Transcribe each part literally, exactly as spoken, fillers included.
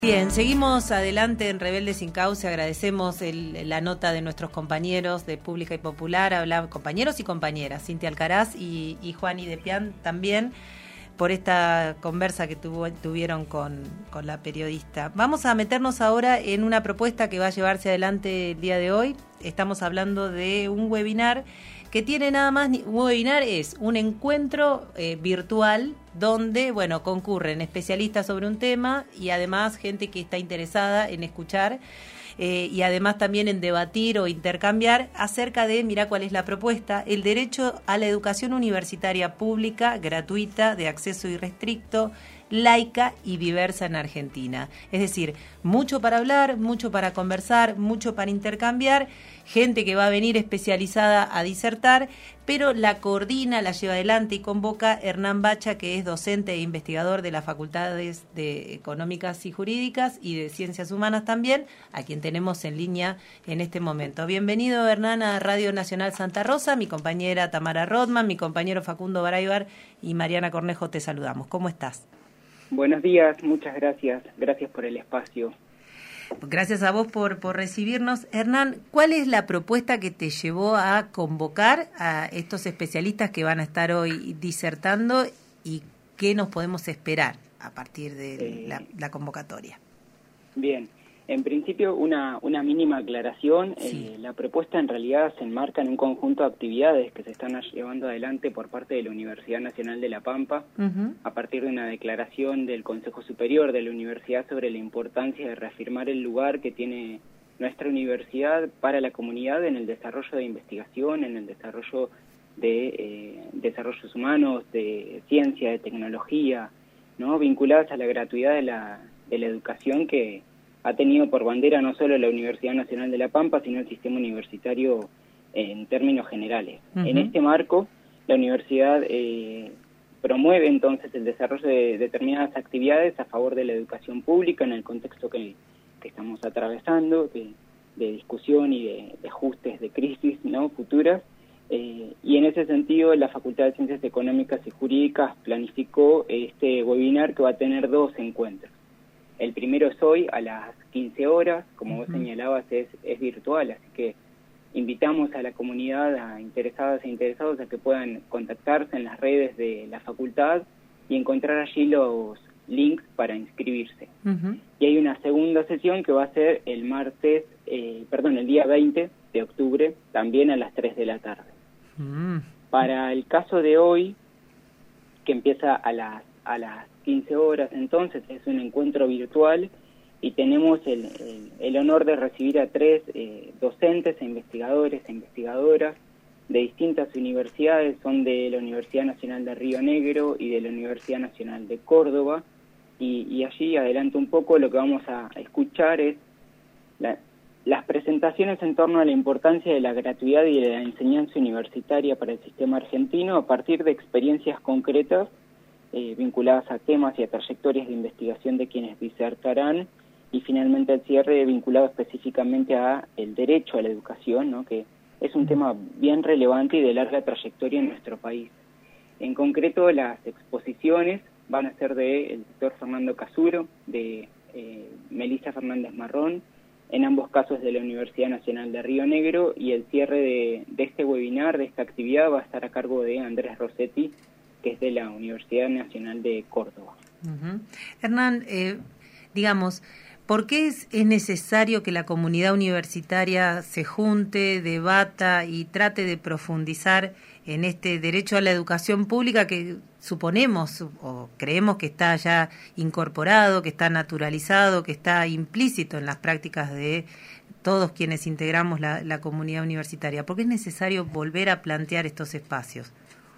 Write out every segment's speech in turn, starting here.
Bien, seguimos adelante en Rebelde Sin Cauce. Agradecemos el, la nota de nuestros compañeros de Pública y Popular, habla, compañeros y compañeras, Cintia Alcaraz y, y Juani Depian también, por esta conversa que tuvo, tuvieron con, con la periodista. Vamos a meternos ahora en una propuesta que va a llevarse adelante el día de hoy. Estamos hablando de un webinar que tiene nada más, un webinar es un encuentro eh, virtual donde, bueno, concurren especialistas sobre un tema y además gente que está interesada en escuchar eh, y además también en debatir o intercambiar acerca de, mira cuál es la propuesta, el derecho a la educación universitaria pública, gratuita, de acceso irrestricto, laica y diversa en Argentina. Es decir, mucho para hablar, mucho para conversar, mucho para intercambiar, gente que va a venir especializada a disertar, pero la coordina, la lleva adelante y convoca Hernán Bacha, que es docente e investigador de las Facultades de Económicas y Jurídicas y de Ciencias Humanas también, a quien tenemos en línea en este momento. Bienvenido, Hernán, a Radio Nacional Santa Rosa. Mi compañera Tamara Rodman, mi compañero Facundo Baraybar y Mariana Cornejo te saludamos. ¿Cómo estás? Buenos días, muchas gracias. Gracias por el espacio. Gracias a vos por, por recibirnos. Hernán, ¿cuál es la propuesta que te llevó a convocar a estos especialistas que van a estar hoy disertando y qué nos podemos esperar a partir de eh, la, la convocatoria? Bien, en principio una, una mínima aclaración. Sí. Eh, la propuesta en realidad se enmarca en un conjunto de actividades que se están llevando adelante por parte de la Universidad Nacional de La Pampa, uh-huh. a partir de una declaración del Consejo Superior de la Universidad sobre la importancia de reafirmar el lugar que tiene nuestra universidad para la comunidad en el desarrollo de investigación, en el desarrollo de eh, desarrollos humanos, de ciencia, de tecnología, ¿no? Vinculadas a la gratuidad de la, de la educación que ha tenido por bandera no solo la Universidad Nacional de La Pampa, sino el sistema universitario en términos generales. Uh-huh. En este marco, la universidad eh, promueve entonces el desarrollo de determinadas actividades a favor de la educación pública en el contexto que, que estamos atravesando, de, de discusión y de, de ajustes de crisis, ¿no?, futuras. Eh, y en ese sentido, la Facultad de Ciencias Económicas y Jurídicas planificó este webinar que va a tener dos encuentros. El primero es hoy a las quince horas, como vos señalabas, es, es virtual, así que invitamos a la comunidad, a interesadas e interesados, a que puedan contactarse en las redes de la facultad y encontrar allí los links para inscribirse. Uh-huh. Y hay una segunda sesión que va a ser el martes, eh, perdón, el día veinte de octubre, también a las tres de la tarde. Uh-huh. Para el caso de hoy, que empieza a las a las quince horas, entonces es un encuentro virtual y tenemos el, el, el honor de recibir a tres eh, docentes e investigadores e investigadoras de distintas universidades. Son de la Universidad Nacional de Río Negro y de la Universidad Nacional de Córdoba, y, y allí adelanto un poco, lo que vamos a escuchar es la, las presentaciones en torno a la importancia de la gratuidad y de la enseñanza universitaria para el sistema argentino a partir de experiencias concretas Eh, vinculadas a temas y a trayectorias de investigación de quienes disertarán, y finalmente el cierre vinculado específicamente a el derecho a la educación, ¿no?, que es un tema bien relevante y de larga trayectoria en nuestro país. En concreto, las exposiciones van a ser del doctor Fernando Casuro, de eh, Melissa Fernández Marrón, en ambos casos de la Universidad Nacional de Río Negro, y el cierre de, de este webinar, de esta actividad, va a estar a cargo de Andrés Rossetti, que es de la Universidad Nacional de Córdoba. Uh-huh. Hernán, eh, digamos, ¿por qué es, es necesario que la comunidad universitaria se junte, debata y trate de profundizar en este derecho a la educación pública que suponemos o creemos que está ya incorporado, que está naturalizado, que está implícito en las prácticas de todos quienes integramos la, la comunidad universitaria? ¿Por qué es necesario volver a plantear estos espacios?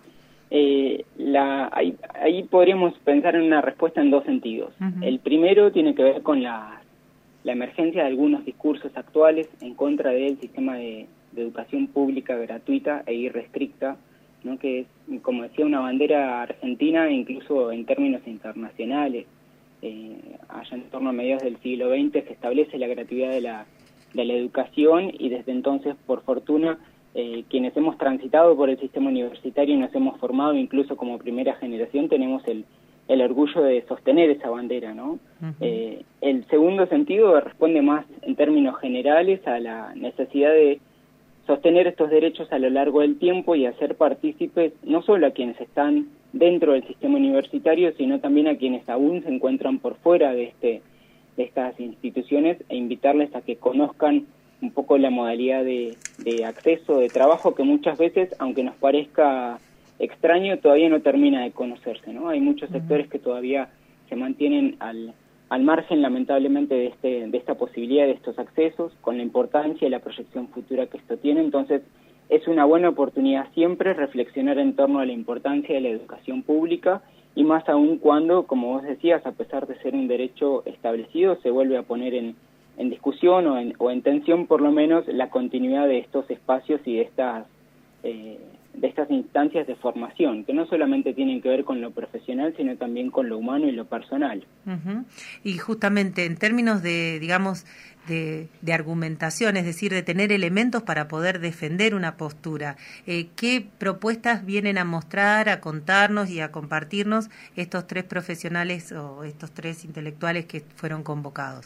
Eh, la, ahí, ahí podríamos pensar en una respuesta en dos sentidos. Uh-huh. El primero tiene que ver con la, la emergencia de algunos discursos actuales en contra del sistema de, de educación pública gratuita e irrestricta, ¿no?, que es, como decía, una bandera argentina incluso en términos internacionales. Eh, allá en torno a mediados del siglo veinte se establece la gratuidad de la, de la educación, y desde entonces, por fortuna, Eh, quienes hemos transitado por el sistema universitario y nos hemos formado incluso como primera generación, tenemos el, el orgullo de sostener esa bandera, ¿no? Uh-huh. Eh, el segundo sentido responde más en términos generales a la necesidad de sostener estos derechos a lo largo del tiempo y hacer partícipes no solo a quienes están dentro del sistema universitario, sino también a quienes aún se encuentran por fuera de, este, de estas instituciones, e invitarles a que conozcan un poco la modalidad de, de acceso, de trabajo, que muchas veces, aunque nos parezca extraño, todavía no termina de conocerse, ¿no? Hay muchos sectores que todavía se mantienen al, al margen, lamentablemente, de, este, de esta posibilidad de estos accesos, con la importancia y la proyección futura que esto tiene. Entonces, es una buena oportunidad siempre reflexionar en torno a la importancia de la educación pública, y más aún cuando, como vos decías, a pesar de ser un derecho establecido, se vuelve a poner en, en discusión o en, o en tensión, por lo menos, la continuidad de estos espacios y de estas eh, de estas instancias de formación, que no solamente tienen que ver con lo profesional, sino también con lo humano y lo personal. Uh-huh. Y justamente en términos de, digamos, de, de argumentación, es decir, de tener elementos para poder defender una postura, eh, ¿qué propuestas vienen a mostrar, a contarnos y a compartirnos estos tres profesionales o estos tres intelectuales que fueron convocados?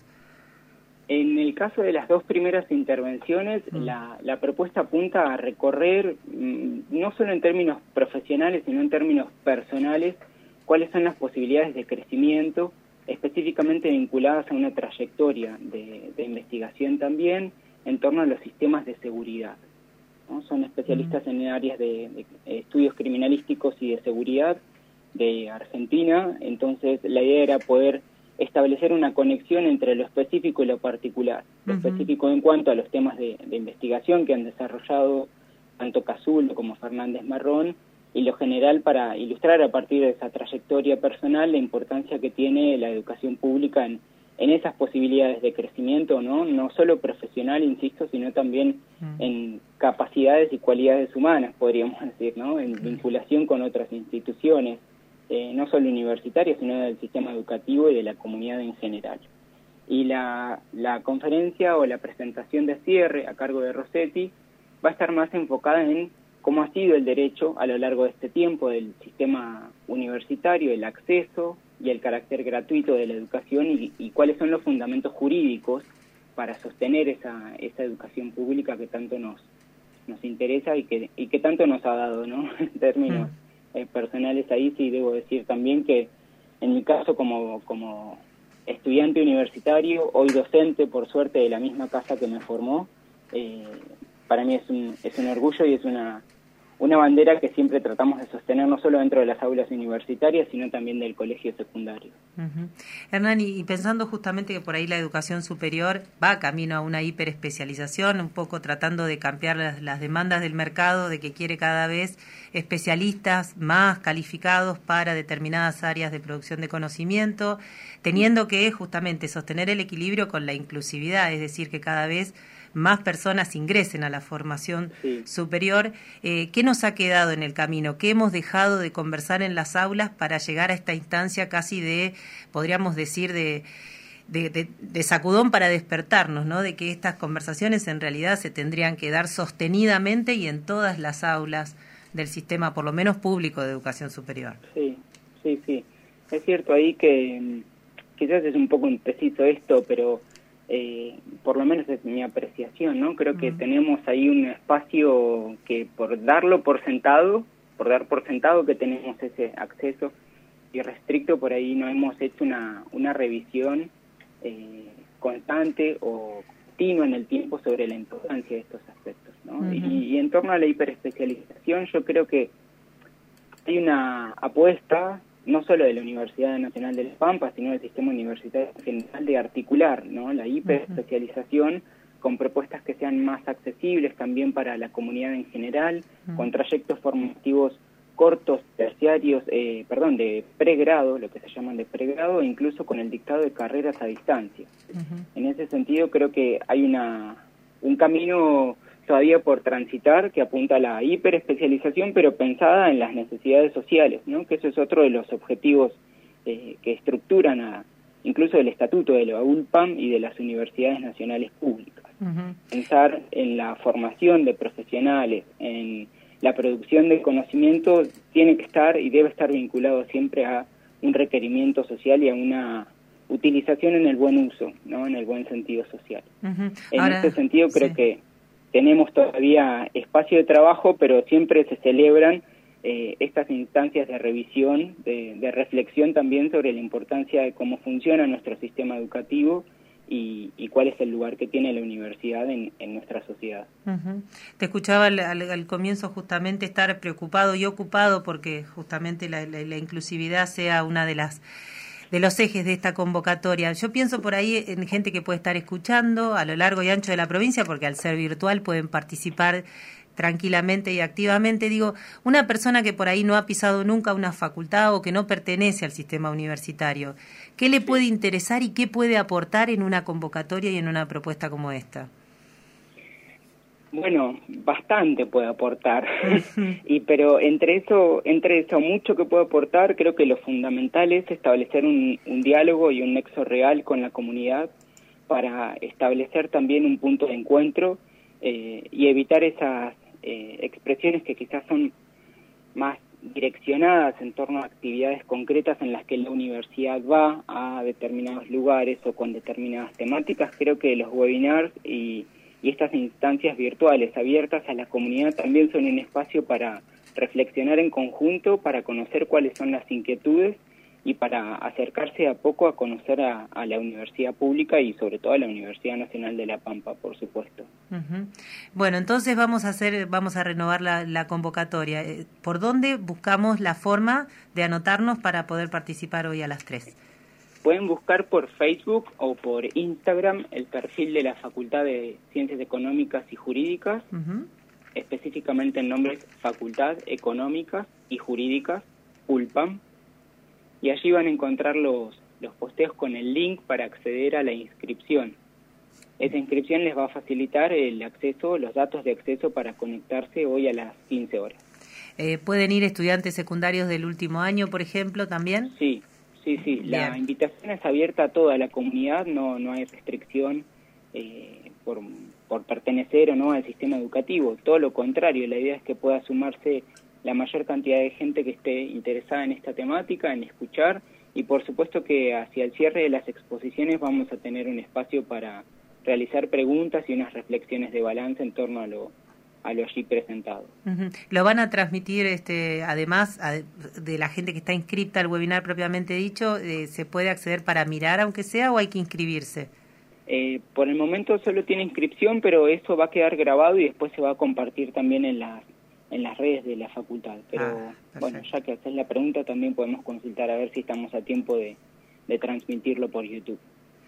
En el caso de las dos primeras intervenciones, mm. la, la propuesta apunta a recorrer, mmm, no solo en términos profesionales, sino en términos personales, cuáles son las posibilidades de crecimiento, específicamente vinculadas a una trayectoria de, de investigación también, en torno a los sistemas de seguridad, ¿no? Son especialistas mm. en áreas de, de estudios criminalísticos y de seguridad de Argentina. Entonces la idea era poder establecer una conexión entre lo específico y lo particular. Lo uh-huh. específico en cuanto a los temas de, de investigación que han desarrollado tanto Casulo como Fernández Marrón, y lo general para ilustrar a partir de esa trayectoria personal la importancia que tiene la educación pública en, en esas posibilidades de crecimiento, ¿no? No solo profesional, insisto, sino también uh-huh. en capacidades y cualidades humanas, podríamos decir, ¿no? En uh-huh. vinculación con otras instituciones, Eh, no solo universitario, sino del sistema educativo y de la comunidad en general. Y la, la conferencia o la presentación de cierre a cargo de Rossetti va a estar más enfocada en cómo ha sido el derecho a lo largo de este tiempo del sistema universitario, el acceso y el carácter gratuito de la educación, y, y cuáles son los fundamentos jurídicos para sostener esa, esa educación pública que tanto nos, nos interesa y que, y que tanto nos ha dado, ¿no? En términos mm. personales. Ahí sí debo decir también que en mi caso como, como estudiante universitario, hoy docente por suerte de la misma casa que me formó, eh, para mí es un, es un orgullo y es una, una bandera que siempre tratamos de sostener no solo dentro de las aulas universitarias, sino también del colegio secundario. Uh-huh. Hernán, y pensando justamente que por ahí la educación superior va camino a una hiperespecialización, un poco tratando de cambiar las, las demandas del mercado, de que quiere cada vez especialistas más calificados para determinadas áreas de producción de conocimiento, teniendo que justamente sostener el equilibrio con la inclusividad, es decir, que cada vez más personas ingresen a la formación sí. superior. Eh, ¿Qué nos ha quedado en el camino? ¿Qué hemos dejado de conversar en las aulas para llegar a esta instancia casi de, podríamos decir, de, de, de, de sacudón para despertarnos, ¿no? De que estas conversaciones en realidad se tendrían que dar sostenidamente y en todas las aulas del sistema, por lo menos público, de educación superior? Sí, sí, sí. Es cierto ahí que quizás es un poco impreciso esto, pero Eh, por lo menos es mi apreciación, ¿no? Creo que uh-huh. tenemos ahí un espacio que por darlo por sentado, por dar por sentado que tenemos ese acceso irrestricto, por ahí no hemos hecho una, una revisión eh, constante o continua en el tiempo sobre la importancia de estos aspectos, ¿no? Uh-huh. Y, y en torno a la hiperespecialización, yo creo que hay una apuesta no solo de la Universidad Nacional de La Pampa, sino del sistema universitario en general, de articular, ¿no? La hiperespecialización uh-huh. con propuestas que sean más accesibles también para la comunidad en general, uh-huh. con trayectos formativos cortos, terciarios, eh, perdón, de pregrado, lo que se llaman de pregrado, e incluso con el dictado de carreras a distancia. Uh-huh. En ese sentido creo que hay una un camino todavía por transitar que apunta a la hiperespecialización, pero pensada en las necesidades sociales, ¿no? Que eso es otro de los objetivos eh, que estructuran a, incluso el estatuto de la U L P A M y de las universidades nacionales públicas. Uh-huh. Pensar en la formación de profesionales, en la producción de conocimiento, tiene que estar y debe estar vinculado siempre a un requerimiento social y a una utilización en el buen uso, ¿no? En el buen sentido social. Uh-huh. En Ahora, este sentido creo sí. que tenemos todavía espacio de trabajo, pero siempre se celebran eh, estas instancias de revisión, de, de reflexión también sobre la importancia de cómo funciona nuestro sistema educativo y, y cuál es el lugar que tiene la universidad en, en nuestra sociedad. Uh-huh. Te escuchaba al, al, al comienzo justamente estar preocupado y ocupado porque justamente la, la, la inclusividad sea una de las de los ejes de esta convocatoria. Yo pienso por ahí en gente que puede estar escuchando a lo largo y ancho de la provincia, porque al ser virtual pueden participar tranquilamente y activamente. Digo, una persona que por ahí no ha pisado nunca una facultad o que no pertenece al sistema universitario, ¿qué le puede interesar y qué puede aportar en una convocatoria y en una propuesta como esta? Bueno, bastante puede aportar, y pero entre eso, entre eso mucho que puede aportar, creo que lo fundamental es establecer un, un diálogo y un nexo real con la comunidad para establecer también un punto de encuentro eh, y evitar esas eh, expresiones que quizás son más direccionadas en torno a actividades concretas en las que la universidad va a determinados lugares o con determinadas temáticas. Creo que los webinars y y estas instancias virtuales abiertas a la comunidad también son un espacio para reflexionar en conjunto, para conocer cuáles son las inquietudes y para acercarse a poco a conocer a, a la universidad pública y sobre todo a la Universidad Nacional de La Pampa, por supuesto. Uh-huh. Bueno, entonces vamos a hacer, vamos a renovar la, la convocatoria. ¿Por dónde buscamos la forma de anotarnos para poder participar hoy a las tres? Pueden buscar por Facebook o por Instagram el perfil de la Facultad de Ciencias Económicas y Jurídicas, uh-huh. específicamente el nombre es Facultad Económicas y Jurídicas, ULPAM, y allí van a encontrar los, los posteos con el link para acceder a la inscripción. Esa inscripción les va a facilitar el acceso, los datos de acceso para conectarse hoy a las quince horas. Eh, ¿Pueden ir estudiantes secundarios del último año, por ejemplo, también? Sí. Sí, sí, la Bien. invitación es abierta a toda la comunidad, no no hay restricción eh, por, por pertenecer o no al sistema educativo, todo lo contrario, la idea es que pueda sumarse la mayor cantidad de gente que esté interesada en esta temática, en escuchar, y por supuesto que hacia el cierre de las exposiciones vamos a tener un espacio para realizar preguntas y unas reflexiones de balance en torno a lo a lo allí presentado. Uh-huh. ¿Lo van a transmitir, este, además a, de la gente que está inscripta al webinar propiamente dicho, eh, se puede acceder para mirar aunque sea o hay que inscribirse? Eh, por el momento solo tiene inscripción, pero eso va a quedar grabado y después se va a compartir también en las en las redes de la facultad. Pero ah, bueno, ya que haces la pregunta también podemos consultar a ver si estamos a tiempo de, de transmitirlo por YouTube.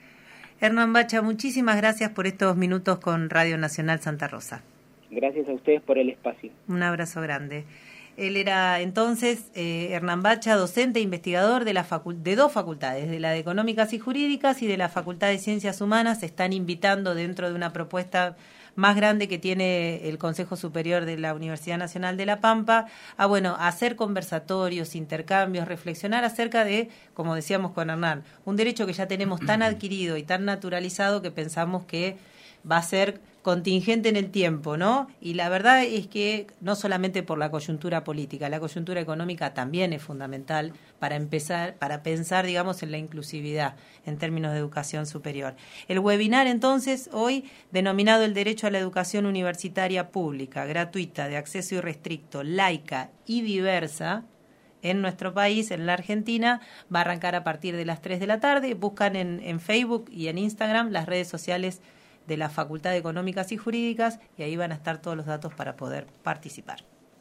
Hernán Bacha, muchísimas gracias por estos minutos con Radio Nacional Santa Rosa. Gracias a ustedes por el espacio. Un abrazo grande. Él era entonces eh, Hernán Bacha, docente e investigador de, la facu- de dos facultades, de la de Económicas y Jurídicas y de la Facultad de Ciencias Humanas. Se están invitando dentro de una propuesta más grande que tiene el Consejo Superior de la Universidad Nacional de La Pampa, a bueno, a hacer conversatorios, intercambios, reflexionar acerca de, como decíamos con Hernán, un derecho que ya tenemos tan adquirido y tan naturalizado que pensamos que va a ser contingente en el tiempo, ¿no? Y la verdad es que no solamente por la coyuntura política, la coyuntura económica también es fundamental para empezar, para pensar, digamos, en la inclusividad en términos de educación superior. El webinar, entonces, hoy, denominado el Derecho a la Educación Universitaria Pública, gratuita, de acceso irrestricto, laica y diversa, en nuestro país, en la Argentina, va a arrancar a partir de las tres de la tarde. Buscan en, en Facebook y en Instagram las redes sociales de la Facultad de Económicas y Jurídicas y ahí van a estar todos los datos para poder participar.